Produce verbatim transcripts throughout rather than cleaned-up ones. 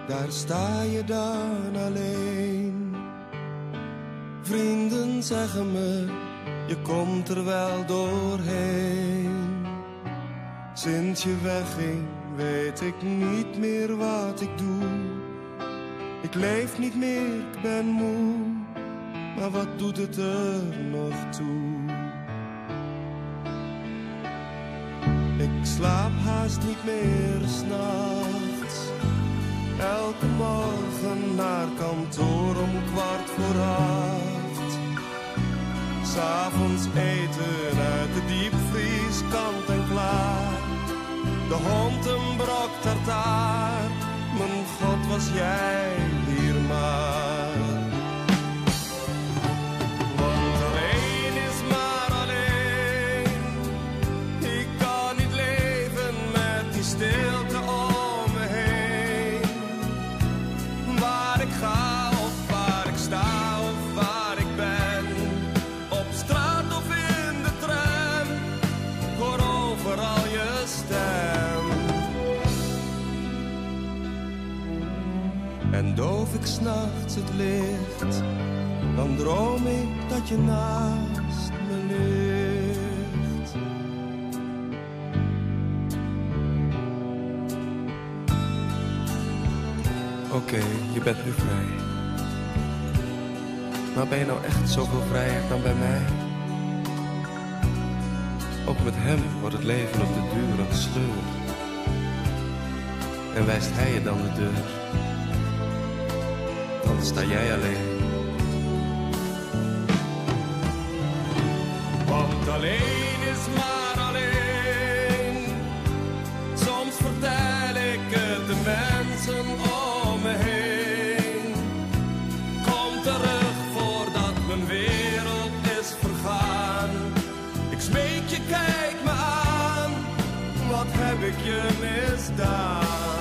daar sta je dan alleen. Vrienden zeggen me, je komt er wel doorheen. Sinds je wegging, weet ik niet meer wat ik doe. Ik leef niet meer, ik ben moe, maar wat doet het er nog toe? Ik slaap haast niet meer 's nachts. Elke morgen naar kantoor om kwart voor acht. 'S Avonds eten uit de diepvries, kant en klaar. De hond een brok tartaar. Mijn God, was jij hier maar. Want alleen is maar alleen. Ik kan niet leven met die stilte om me heen. Waar ik ga of waar ik sta of waar ik ben. Op straat of in de tram. Ik hoor overal je stem. En doof ik 's nachts het licht, dan droom ik dat je naast me ligt. Oké, okay, je bent nu vrij. Maar ben je nou echt zoveel vrijer dan bij mij? Ook met hem wordt het leven op de duur een sleur. En wijst hij je dan de deur, dan sta jij alleen. Want alleen is maar alleen. Soms vertel ik het de mensen om me heen. Kom terug voordat mijn wereld is vergaan. Ik smeek je, kijk me aan. Wat heb ik je misdaan?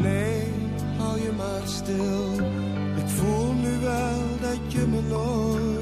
Nee, hou je maar stil. Ik voel nu wel dat je me nooit